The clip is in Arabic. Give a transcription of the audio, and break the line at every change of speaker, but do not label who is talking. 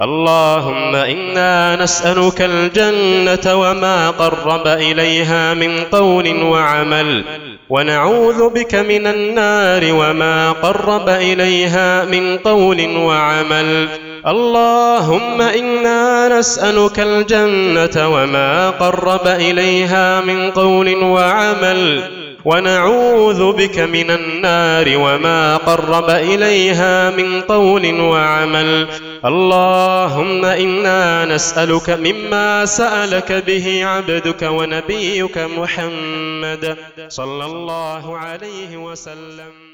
اللهم إنا نسألك الجنة وما قرب إليها من قول وعمل، ونعوذ بك من النار وما قرب إليها من قول وعمل. اللهم إنا نسألك الجنة وما قرب إليها من قول وعمل، ونعوذ بك من النار وما قرب إليها من قول وعمل. اللهم إنا نسألك مما سألك به عبدك ونبيك محمد صلى الله عليه وسلم.